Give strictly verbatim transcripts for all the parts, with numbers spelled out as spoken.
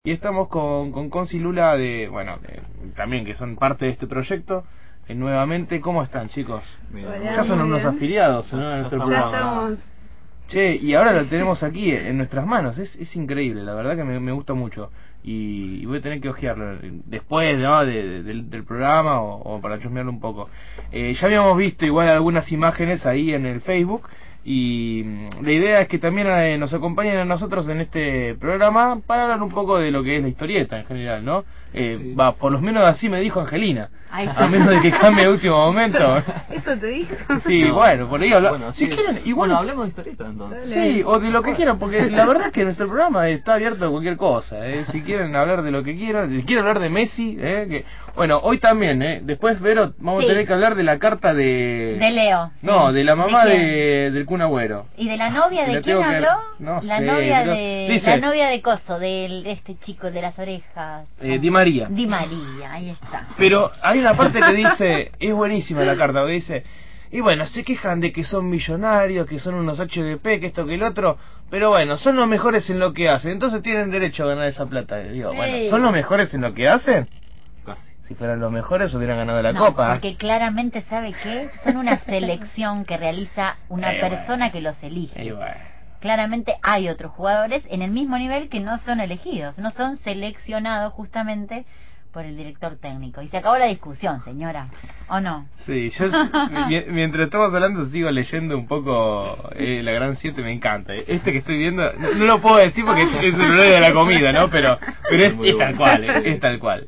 Y estamos con, con Conci Lula de, bueno, de, también que son parte de este proyecto. Eh, nuevamente, ¿cómo están, chicos? Hola, ya son unos bien. afiliados, ¿no? En nuestro Ya programa. estamos. Che, y ahora lo tenemos aquí en nuestras manos. Es, es increíble, la verdad que me, me gusta mucho. Y, y voy a tener que ojearlo después, ¿no? de, de, del, del programa o, o para chusmearlo un poco. Eh, ya habíamos visto igual algunas imágenes ahí en el Facebook. Y la idea es que también eh, nos acompañen a nosotros en este programa para hablar un poco de lo que es la historieta en general, ¿no? Eh, sí. Va, por lo menos así me dijo Angelina. Ay, a menos de que cambie de último momento. ¿Eso te dijo? Sí, no, bueno, por ahí hablamos. Bueno, si sí, quieren, igual. Bueno, hablemos de historieta entonces. Sí, o de lo que quieran, porque la verdad es que nuestro programa está abierto a cualquier cosa. ¿eh? Si quieren hablar de lo que quieran, si quieren hablar de Messi, ¿eh? que bueno, hoy también, ¿eh? Después, Vero, vamos sí. a tener que hablar de la carta de. De Leo. No, sí. de la mamá ¿De de, del Kun Agüero. ¿Y de la novia de quién que... habló? No la sé, novia pero... de Dice... la novia de Coso, de este chico de las orejas. Eh, Di María. Di María, ahí está. Pero hay una parte que dice, es buenísima la carta, que dice, y bueno, se quejan de que son millonarios, que son unos H D P, que esto, que el otro, pero bueno, son los mejores en lo que hacen, entonces tienen derecho a ganar esa plata. Y digo, bueno, ¿son los mejores en lo que hacen? Casi. Si fueran los mejores hubieran ganado la no, copa. Porque claramente, ¿sabe qué? Son una selección que realiza una eh, persona bueno. que los elige. Eh, bueno. Claramente hay otros jugadores en el mismo nivel que no son elegidos, no son seleccionados justamente por el director técnico. Y se acabó la discusión, señora, ¿o no? Sí, yo mientras estamos hablando sigo leyendo un poco eh, La Gran siete, me encanta. Este que estoy viendo, no, no lo puedo decir porque es el horario de la comida, ¿no? Pero pero es, es tal cual, es, es tal cual.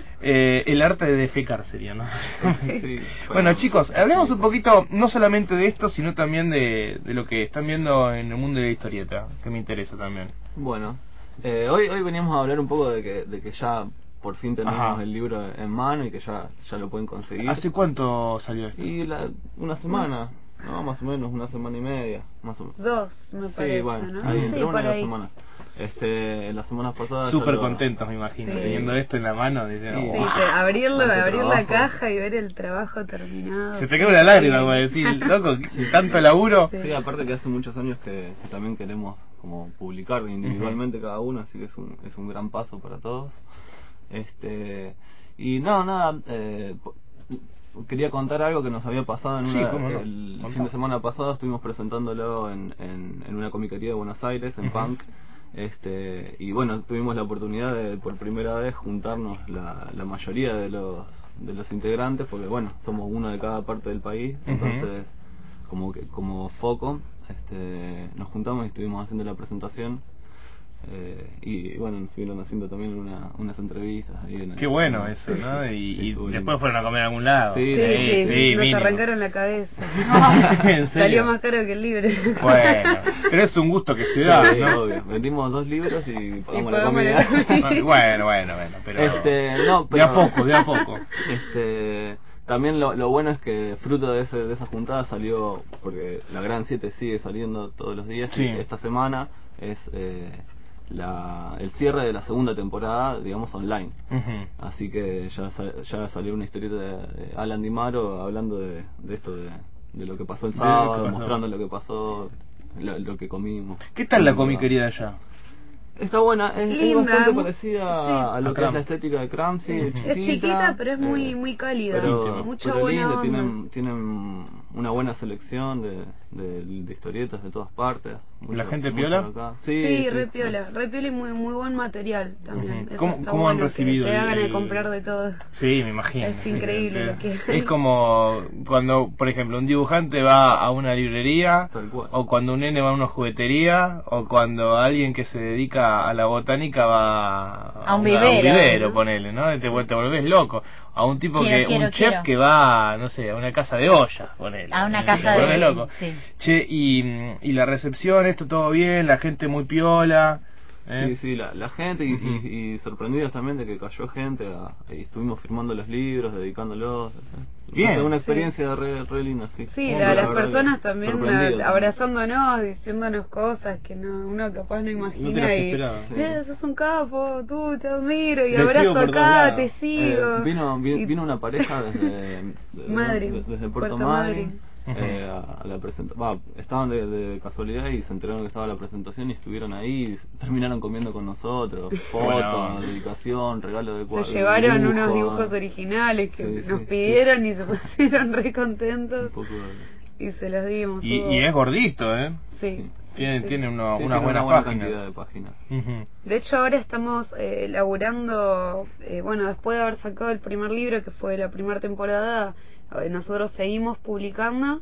Eh, el arte de defecar sería, ¿no? Sí, bueno, chicos, hablemos un poquito no solamente de esto, sino también de, de lo que están viendo en el mundo de la historieta, que me interesa también. Bueno, eh, hoy hoy veníamos a hablar un poco de que, de que ya por fin tenemos Ajá. el libro en mano y que ya ya lo pueden conseguir. ¿Hace cuánto salió esto? Y la, una semana, no, más o menos una semana y media, más o menos. Dos, me parece, sí, bueno, ¿no? ahí entre sí, una y dos ahí. semanas. Este, las semanas pasadas. Súper lo... contentos, me imagino, sí. teniendo esto en la mano. Diciendo, sí, wow. sí, abrirlo, abrir la caja y ver el trabajo terminado. Se te cae una lágrima, como decir, loco, sí, tanto laburo. Sí. sí, aparte que hace muchos años que, que también queremos como publicar individualmente uh-huh. cada uno, así que es un, es un gran paso para todos. Este y no, nada, eh, quería contar algo que nos había pasado en una, sí, no. el fin de semana pasado. Estuvimos presentándolo en, en, en una comiquería de Buenos Aires, en uh-huh. Punk. Este, y bueno, tuvimos la oportunidad de por primera vez juntarnos la, la mayoría de los de los integrantes, porque bueno, somos uno de cada parte del país, uh-huh. entonces como que como foco este, nos juntamos y estuvimos haciendo la presentación. Eh, y bueno, nos estuvieron haciendo también una, unas entrevistas ahí en el, qué bueno en, eso, ¿no? Y, sí, y después lindo. Fueron a comer a algún lado. Sí, sí, sí, sí, nos mínimo. arrancaron la cabeza. ¿En serio? Salió más caro que el libro. Bueno, pero es un gusto que se da, sí, ¿no? Obvio. Vendimos dos libros y pagamos y la comida. La... bueno, bueno, bueno, pero... Este, no, pero... De a poco, de a poco. Este... También lo, lo bueno es que fruto de, ese, de esa juntada salió, porque la Gran siete sigue saliendo todos los días, sí. y esta semana es eh, la, el cierre de la segunda temporada, digamos, online. Uh-huh. Así que ya, ya salió una historieta de, de Alan Di Maro hablando de, de esto, de, de lo que pasó el sábado, pasó. mostrando lo que pasó, lo, lo que comimos. ¿Qué tal la comiquería allá? Está buena, es, es bastante parecida sí. a lo a que es la estética de Cramsci. Sí. Chiquita, es chiquita, pero es muy eh, muy cálida, pero, mucha pero buena linda, onda. Tienen, tienen una buena selección de, de, de historietas de todas partes. Mucho, ¿La gente piola? Acá. Sí, sí, sí, re piola, re piola y muy, muy buen material también. Uh-huh. ¿Cómo, ¿cómo bueno, han recibido? Que te hagan el... de comprar de todo. Sí, me imagino. Es increíble lo que es como cuando, por ejemplo, un dibujante va a una librería, o cuando un nene va a una juguetería, o cuando alguien que se dedica a la botánica va a un vivero, a un vivero, ¿no? Ponele, ¿no? Te, te volvés loco. A un tipo quiero, que, quiero, un chef quiero. que va, no sé, a una casa de olla, ponele. A una te casa de volvés loco. Sí. Che, y, y la recepción, esto todo bien, la gente muy piola. ¿eh? Sí, sí, la, la gente y, uh-huh. y, y sorprendidos también de que cayó gente a, y estuvimos firmando los libros, dedicándolos. Bien. Fue una experiencia sí. re, re linda, sí. Sí, la, las personas también la, abrazándonos, diciéndonos cosas que no uno capaz no imagina. No y sí. eh, sos un capo, tú te admiro y te abrazo acá, te sigo. Eh, vino, vino, vino una pareja desde, Madrid, desde, desde Puerto, Puerto Madryn. Madryn. eh, a, a la presentación. Estaban de, de casualidad y se enteraron que estaba la presentación y estuvieron ahí, y terminaron comiendo con nosotros, fotos, bueno. dedicación, regalo de cuadros. Se llevaron dibujo, unos dibujos originales que sí, nos sí, pidieron sí. y se pusieron re contentos. De... Y se los dimos. Y, y es gordito, ¿eh? Sí. sí. Tiene, sí. tiene uno, sí, unas tiene buenas una buena páginas. cantidad de páginas. Uh-huh. De hecho, ahora estamos eh, laburando, eh, bueno, después de haber sacado el primer libro, que fue la primera temporada, eh, nosotros seguimos publicando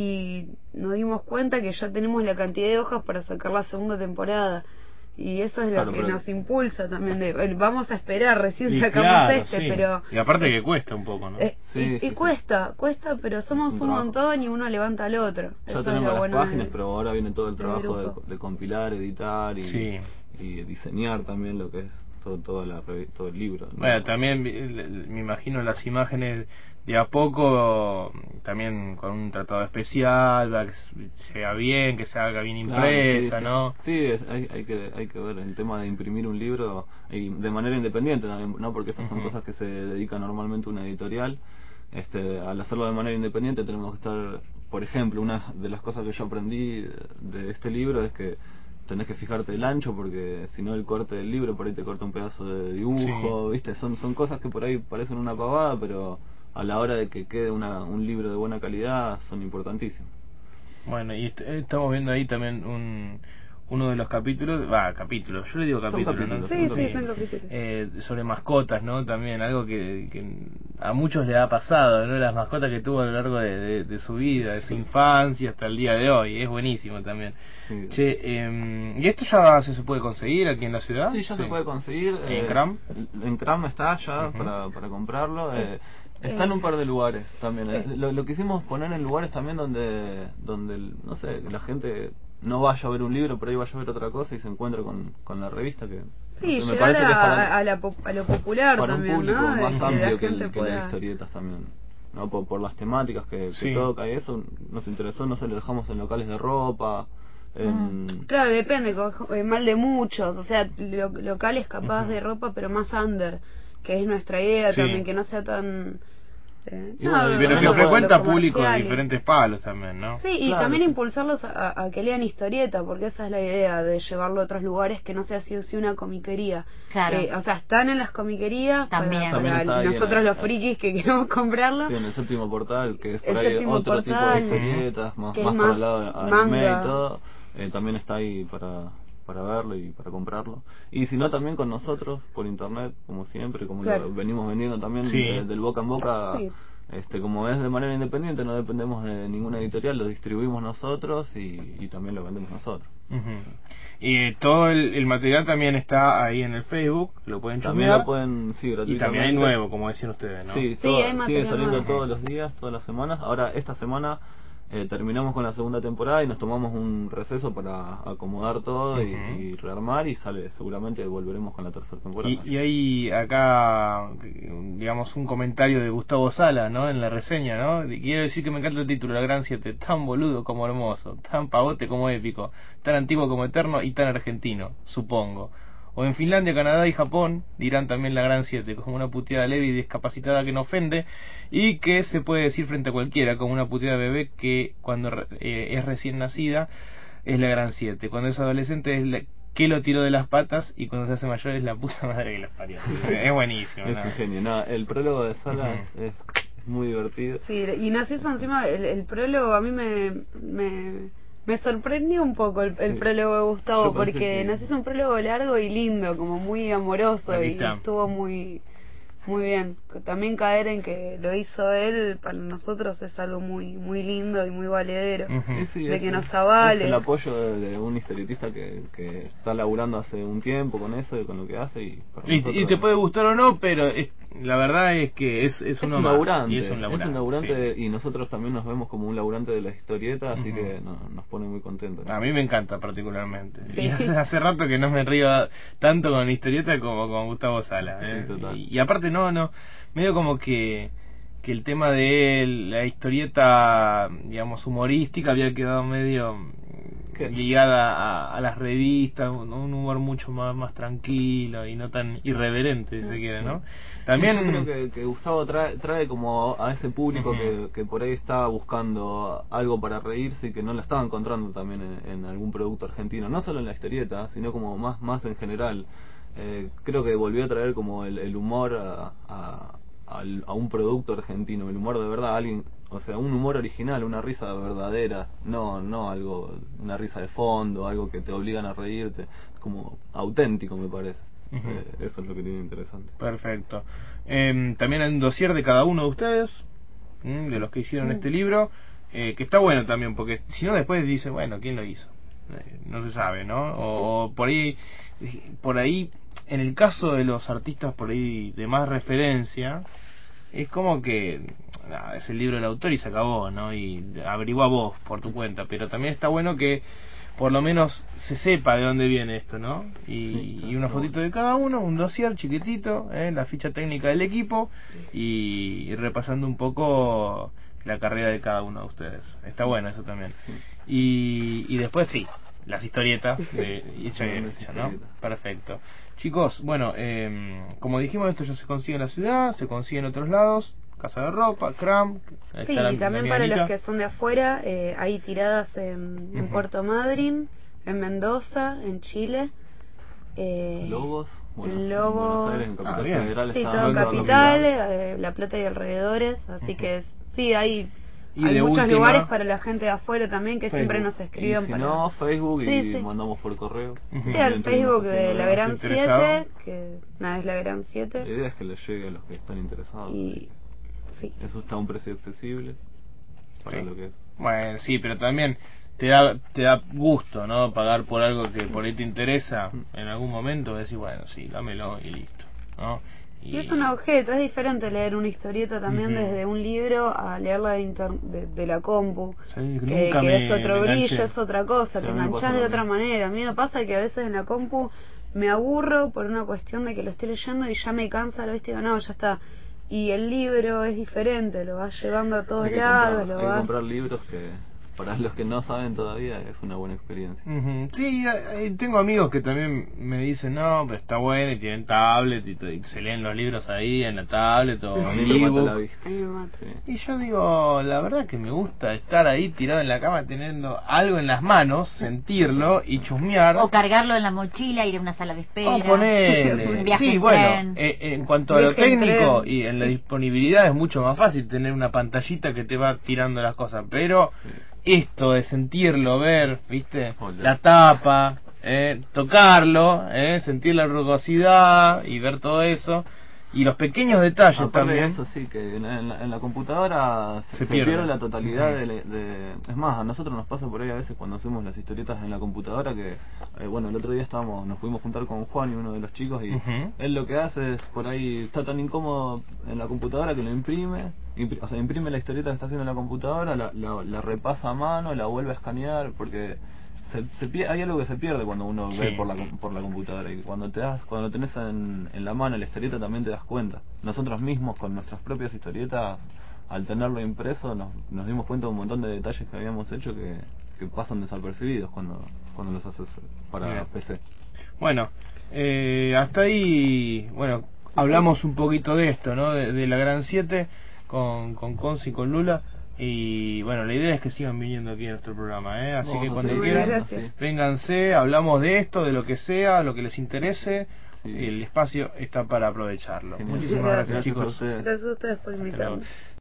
y nos dimos cuenta que ya tenemos la cantidad de hojas para sacar la segunda temporada. Y eso es lo claro, que nos impulsa también. De, vamos a esperar, recién sacamos claro, este, sí. pero... Y aparte que cuesta un poco, ¿no? Eh, sí, y sí, y sí. cuesta, cuesta, pero somos un, un montón y uno levanta al otro. Ya eso tenemos es lo las bueno páginas, del, pero ahora viene todo el trabajo de, de compilar, editar y, sí. y diseñar también lo que es todo, todo, la, todo el libro, ¿no? Bueno, también me imagino las imágenes de a poco, también con un tratado especial, para que sea bien, que se haga bien impresa, claro, sí, ¿no? Sí, sí es, hay, hay, que, hay que ver el tema de imprimir un libro y de manera independiente también, ¿no? Porque estas son uh-huh. cosas que se dedica normalmente una editorial. Este, al hacerlo de manera independiente tenemos que estar, por ejemplo, una de las cosas que yo aprendí de este libro es que tenés que fijarte el ancho, porque si no el corte del libro por ahí te corta un pedazo de dibujo, sí. ¿viste? Son, son cosas que por ahí parecen una pavada, pero a la hora de que quede una, un libro de buena calidad son importantísimos. Bueno, y est estamos viendo ahí también un uno de los capítulos, va, capítulos, yo le digo capítulos, capítulos ¿no? Sí, son sí, son capítulos. Eh, sobre mascotas, ¿no? También algo que, que a muchos le ha pasado, ¿no? Las mascotas que tuvo a lo largo de, de, de su vida, de su infancia hasta el día de hoy, es buenísimo también. Sí. Che, eh, ¿y esto ya se, se puede conseguir aquí en la ciudad? Sí, ya sí. se puede conseguir. ¿En eh, Cram? En Cram está ya uh-huh. para, para comprarlo. Eh, Está en un par de lugares también. Lo, lo quisimos poner en lugares también donde, donde no sé, la gente no vaya a ver un libro, pero ahí vaya a ver otra cosa y se encuentra con, con la revista que... Sí, no sé, llegar me parece a, que es para, a, la, a lo popular para también, un público ¿no? más de amplio que, que, la el, que pueda... las historietas también. ¿No? Por, por las temáticas que, sí. que toca y eso nos interesó, no se lo dejamos en locales de ropa. En... Mm. Claro, depende, mal de muchos, o sea, lo, locales capaz uh-huh. de ropa, pero más under, que es nuestra idea sí. también, que no sea tan... Eh, y bueno, no, pero que frecuenta público de diferentes palos también, ¿no? Sí, y claro, también sí. impulsarlos a, a que lean historieta, porque esa es la idea, de llevarlo a otros lugares que no sea así o sí una comiquería. Claro. Eh, o sea, están en las comiquerías también. para, para también nosotros en, los frikis que queremos comprarlo. Sí, en el séptimo portal, que es por el ahí otro portal, tipo de historietas, más, más, más para el lado anime y todo. Eh, también está ahí para... para verlo y para comprarlo. Y si no, también con nosotros, por internet, como siempre, como claro. lo venimos vendiendo también sí. de, del boca en boca, sí. este como es de manera independiente, no dependemos de ninguna editorial, lo distribuimos nosotros y, y también lo vendemos nosotros. Uh-huh. Y eh, todo el, el material también está ahí en el Facebook, lo pueden también chusmear. Lo pueden, sí, gratuitamente. Y también hay nuevo, como decían ustedes, ¿no? Sí, sí todo, hay sigue saliendo nuevo. todos los días, todas las semanas. Ahora, esta semana Eh, terminamos con la segunda temporada y nos tomamos un receso para acomodar todo uh-huh. y, y rearmar y sale, seguramente volveremos con la tercera temporada. Y, y hay acá, digamos, un comentario de Gustavo Sala, ¿no? En la reseña, ¿no? Quiero decir que me encanta el título, La Gran Siete, tan boludo como hermoso, tan pavote como épico, tan antiguo como eterno y tan argentino, supongo. O en Finlandia, Canadá y Japón dirán también La Gran Siete, como una puteada leve y discapacitada que no ofende y que se puede decir frente a cualquiera, como una puteada bebé que cuando eh, es recién nacida es La Gran Siete, cuando es adolescente es la que lo tiró de las patas y cuando se hace mayor es la puta madre que los parió. Es buenísimo. Es ¿no? un genio. No, el prólogo de Sala uh-huh. es, es muy divertido. Sí, y Narciso encima, el, el prólogo a mí me... me... Me sorprendió un poco el, el sí. prólogo de Gustavo, porque que... Narciso es un prólogo largo y lindo, como muy amoroso, y estuvo muy muy bien. También caer en que lo hizo él, para nosotros es algo muy muy lindo y muy valedero, uh-huh. sí, sí, de es, que nos avale. Es el apoyo de, de un historietista que, que está laburando hace un tiempo con eso y con lo que hace. Y, y, y te puede gustar o no, pero es, la verdad es que es, es, es uno un más, laburante, y es un laburante, es un laburante sí. Y nosotros también nos vemos como un laburante de la historieta, así uh-huh. que no, nos pone muy contentos, ¿no? A mí me encanta particularmente. Sí. Y hace, hace rato que no me río tanto con historieta como con Gustavo Sala. ¿eh? Sí, total. Y, y aparte no, no, medio como que que el tema de la historieta, digamos, humorística había quedado medio ligada a, a las revistas, un, un humor mucho más más tranquilo y no tan irreverente, si se quiere, ¿no? También sí, yo creo que, que Gustavo trae, trae como a ese público uh-huh. que, que por ahí está buscando algo para reírse y que no lo estaba encontrando también en, en algún producto argentino, no solo en la historieta, sino como más más en general. Eh, creo que volvió a traer como el, el humor a, a, a, a un producto argentino, el humor de verdad, alguien, o sea, un humor original, una risa verdadera, no no algo, una risa de fondo, algo que te obligan a reírte, como auténtico me parece. Uh-huh. eh, eso es lo que tiene interesante. Perfecto. Eh, también hay un dossier de cada uno de ustedes, ¿m? de los que hicieron uh-huh. este libro, eh, que está bueno también, porque si no después dice, bueno, ¿quién lo hizo? Eh, no se sabe, ¿no? O, o por ahí, por ahí, en el caso de los artistas por ahí de más referencia, es como que nada, es el libro del autor y se acabó, ¿no? Y averigua vos por tu cuenta, pero también está bueno que por lo menos se sepa de dónde viene esto, ¿no? Y, sí, y una fotito de cada uno, un dossier chiquitito, ¿eh? La ficha técnica del equipo y, y repasando un poco la carrera de cada uno de ustedes. Está bueno eso también. Y, y después sí, las historietas de hecha bien hecha, ¿no? Perfecto. Chicos, bueno, eh, como dijimos, esto ya se consigue en la ciudad, se consigue en otros lados. Casa de Ropa, Cram. Sí, y también para los que son de afuera, eh, hay tiradas en, en uh-huh. Puerto Madryn, en Mendoza, en Chile. Eh, Lobos, bueno, Lobos, en Buenos Aires, en Capital ah, Federal. Sí, todo en Capital, eh, La Plata y alrededores, así uh-huh. que sí, hay, y hay muchos última, lugares para la gente de afuera también que Facebook. Siempre nos escriben. Y si para... no, Facebook sí, y sí. mandamos por correo. Uh-huh. Sí, al Facebook de La Gran siete, que nada, es La Gran siete. La idea es que les llegue a los que están interesados. Y... Sí. Eso está a un precio accesible para sí. lo que es. Bueno, sí, pero también te da te da gusto, ¿no? Pagar por algo que por ahí te interesa en algún momento, decir, bueno, sí, dámelo y listo, ¿no? Y, y es un objeto, es diferente leer una historieta también uh-huh. desde un libro a leerla de, inter de, de la compu, sí, que, que, que me, es otro brillo, es otra cosa, sí, te enganchás de otra manera. A mí me pasa que a veces en la compu me aburro por una cuestión de que lo estoy leyendo y ya me cansa, lo viste, y digo, no, ya está. Y el libro es diferente, lo vas llevando a todos hay lados. Comprar, lo hay vas... que comprar libros que, para los que no saben todavía, es una buena experiencia. Uh-huh. Sí, eh, tengo amigos que también me dicen, no, pero está bueno, y tienen tablet, y, y se leen los libros ahí en la tablet o a en mí me mata la ebook. vista. Sí. Y yo digo, la verdad que me gusta estar ahí tirado en la cama teniendo algo en las manos, sentirlo y chusmear. O cargarlo en la mochila, ir a una sala de espera. O ponerle. Sí, bueno, eh, en cuanto a lo técnico y en la disponibilidad es mucho más fácil tener una pantallita que te va tirando las cosas, pero sí. esto de sentirlo, ver, ¿viste? Hola. La tapa, eh, tocarlo, eh, sentir la rugosidad y ver todo eso. Y los pequeños detalles Aparte también. De eso sí, que en, en, la, en la computadora se, se, se pierde. pierde la totalidad uh-huh. de, de... Es más, a nosotros nos pasa por ahí a veces cuando hacemos las historietas en la computadora que... Eh, bueno, el otro día estábamos, nos pudimos juntar con Juan y uno de los chicos y uh-huh. él lo que hace es por ahí, está tan incómodo en la computadora que lo imprime, impri, o sea, imprime la historieta que está haciendo en la computadora, la, la, la repasa a mano, la vuelve a escanear porque... Se, se, hay algo que se pierde cuando uno sí. ve por la por la computadora y cuando te das cuando lo tenés en, en la mano la historieta también te das cuenta. Nosotros mismos con nuestras propias historietas al tenerlo impreso nos, nos dimos cuenta de un montón de detalles que habíamos hecho que, que pasan desapercibidos cuando cuando los haces para Bien. P C. Bueno, eh, hasta ahí, bueno, hablamos un poquito de esto, ¿no? De, de la Gran siete con con Conci y con Lula. Y bueno, la idea es que sigan viniendo aquí a nuestro programa, ¿eh? Así Vamos que cuando quieran, sí. vénganse, hablamos de esto, de lo que sea, lo que les interese. Sí. El espacio está para aprovecharlo. Genial. Muchísimas gracias, gracias chicos. Gracias a ustedes por invitarme.